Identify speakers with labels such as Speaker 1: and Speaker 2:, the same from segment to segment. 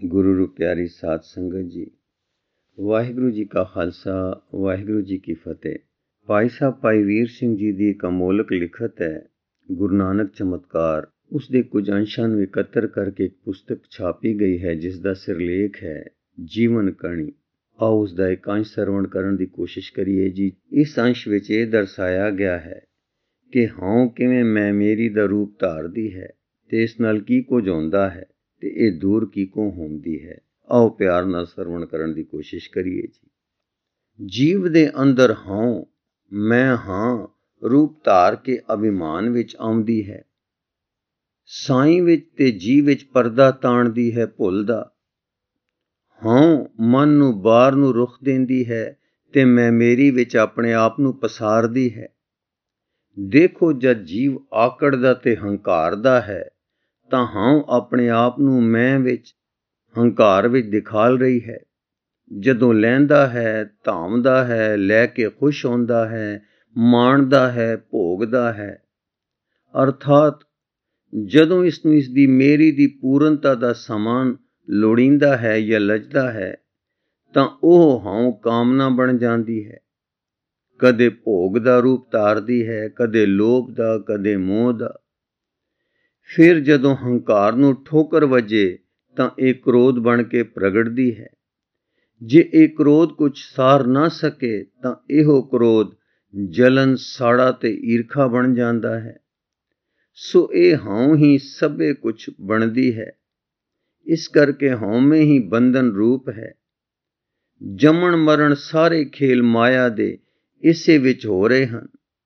Speaker 1: ਗੁਰੂ ਰੂ ਪਿਆਰੀ ਸਾਧ ਸੰਗਤ ਜੀ, ਵਾਹਿਗੁਰੂ ਜੀ ਕਾ ਖਾਲਸਾ, ਵਾਹਿਗੁਰੂ ਜੀ ਕੀ ਫਤਿਹ। ਭਾਈ ਸਾਹਿਬ ਭਾਈ ਵੀਰ ਸਿੰਘ ਜੀ ਦੀ ਇੱਕ ਅਮੋਲਕ ਲਿਖਤ ਹੈ, ਗੁਰੂ ਨਾਨਕ ਚਮਤਕਾਰ। ਉਸ ਦੇ ਕੁਝ ਅੰਸ਼ਾਂ ਨੂੰ ਇਕੱਤਰ ਕਰਕੇ ਇੱਕ ਪੁਸਤਕ ਛਾਪੀ ਗਈ ਹੈ, ਜਿਸ ਦਾ ਸਿਰਲੇਖ ਹੈ ਜੀਵਨ ਕਹਾਣੀ। ਆਓ ਉਸ ਦਾ ਇੱਕ ਅੰਸ਼ ਸਰਵਣ ਕਰਨ ਦੀ ਕੋਸ਼ਿਸ਼ ਕਰੀਏ ਜੀ। ਇਸ ਅੰਸ਼ ਵਿੱਚ ਇਹ ਦਰਸਾਇਆ ਗਿਆ ਹੈ ਕਿ ਹਾਂ ਕਿਵੇਂ ਮੈਂ ਮੇਰੀ ਦਾ ਰੂਪ ਧਾਰਦੀ ਹੈ ਤੇ ਇਸ ਨਾਲ ਕੀ ਕੁਝ ਹੁੰਦਾ ਹੈ ਤੇ ਇਹ ਦੂਰ ਕਿਉਂ ਹੁੰਦੀ ਹੈ। ਆਓ ਪਿਆਰ ਨਾਲ ਸਰਵਣ ਕਰਨ ਦੀ ਕੋਸ਼ਿਸ਼ ਕਰੀਏ ਜੀ। ਜੀਵ ਦੇ ਅੰਦਰ ਹਾਂ ਮੈਂ ਹਾਂ ਰੂਪ ਧਾਰ ਕੇ ਅਭਿਮਾਨ ਵਿੱਚ ਆਉਂਦੀ ਹੈ। ਸਾਈਂ ਵਿੱਚ ਤੇ ਜੀ ਵਿੱਚ ਪਰਦਾ ਤਾਣਦੀ ਹੈ ਭੁੱਲ ਦਾ। ਹਾਂ ਮਨ ਨੂੰ ਬਾਹਰ ਨੂੰ ਰੁਖ ਦਿੰਦੀ ਹੈ ਤੇ ਮੈਂ ਮੇਰੀ ਵਿੱਚ ਆਪਣੇ ਆਪ ਨੂੰ ਪਸਾਰਦੀ ਹੈ। ਦੇਖੋ, ਜਦ ਜੀਵ ਆਕੜਦਾ ਤੇ ਹੰਕਾਰਦਾ ਹੈ ਤਾਂ ਹਾਂ ਆਪਣੇ ਆਪ ਨੂੰ ਮੈਂ ਵਿੱਚ ਹੰਕਾਰ ਵਿੱਚ ਦਿਖਾਲ ਰਹੀ ਹੈ। ਜਦੋਂ ਲੈਂਦਾ ਹੈ, ਧਾਮਦਾ ਹੈ, ਲੈ ਕੇ ਖੁਸ਼ ਹੁੰਦਾ ਹੈ, ਮਾਣਦਾ ਹੈ, ਭੋਗਦਾ ਹੈ। ਅਰਥਾਤ ਜਦੋਂ ਇਸ ਨੂੰ ਇਸ ਦੀ ਮੇਰੀ ਦੀ ਪੂਰਨਤਾ ਦਾ ਸਮਾਨ ਲੋੜੀਂਦਾ ਹੈ ਜਾਂ ਲੱਜਦਾ ਹੈ ਤਾਂ ਉਹ ਹਾਂ ਕਾਮਨਾ ਬਣ ਜਾਂਦੀ ਹੈ। ਕਦੇ ਭੋਗ ਦਾ ਰੂਪ ਧਾਰਦੀ ਹੈ, ਕਦੇ ਲੋਭ ਦਾ, ਕਦੇ ਮੋਹ ਦਾ। ਫਿਰ ਜਦੋਂ ਹੰਕਾਰ ਨੂੰ ਠੋਕਰ ਵੱਜੇ ਤਾਂ ਇਹ ਕ੍ਰੋਧ ਬਣ ਕੇ ਪ੍ਰਗਟਦੀ ਹੈ। ਜੇ ਇਹ ਕ੍ਰੋਧ ਕੁਝ ਸਾਰ ਨਾ ਸਕੇ ਤਾਂ ਇਹੋ ਕ੍ਰੋਧ ਜਲਨ, ਸਾੜਾ ਤੇ ਈਰਖਾ ਬਣ ਜਾਂਦਾ ਹੈ। ਸੋ ਇਹ ਹਾਂ ਹੀ ਸਭੇ ਕੁਝ ਬਣਦੀ ਹੈ। ਇਸ ਕਰਕੇ ਹਉਮੈ ਹੀ ਬੰਧਨ ਰੂਪ ਹੈ। ਜੰਮਣ ਮਰਨ ਸਾਰੇ ਖੇਲ ਮਾਇਆ ਦੇ ਇਸੇ ਵਿੱਚ ਹੋ ਰਹੇ ਹਨ।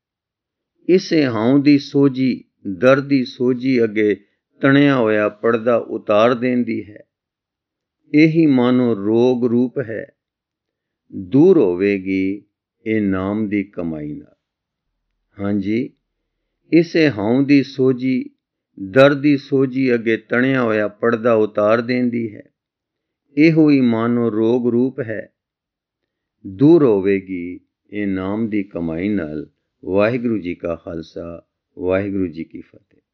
Speaker 1: ਇਸੇ ਹਾਂ ਦੀ ਸੋਝੀ, ਦਰਦ ਦੀ ਸੋਝੀ ਅੱਗੇ ਤਣਿਆ ਹੋਇਆ ਪਰਦਾ ਉਤਾਰ ਦਿੰਦੀ ਹੈ। ਇਹੀ ਮਾਨੋ ਰੋਗ ਰੂਪ ਹੈ। ਦੂਰ ਹੋਵੇਗੀ ਇਹ ਨਾਮ ਦੀ ਕਮਾਈ ਨਾਲ। ਹਾਂਜੀ, ਇਸੇ ਹਾਂ ਦੀ ਸੋਝੀ, ਦਰਦ ਦੀ ਸੋਝੀ ਅੱਗੇ ਤਣਿਆ ਹੋਇਆ ਪਰਦਾ ਉਤਾਰ ਦਿੰਦੀ ਹੈ। ਇਹੋ ਹੀ ਮਾਨੋ ਰੋਗ ਰੂਪ ਹੈ। ਦੂਰ ਹੋਵੇਗੀ ਇਹ ਨਾਮ ਦੀ ਕਮਾਈ ਨਾਲ। ਵਾਹਿਗੁਰੂ ਜੀ ਕਾ ਖਾਲਸਾ, ਵਾਹਿਗੁਰੂ ਜੀ ਕੀ ਫਤਿਹ।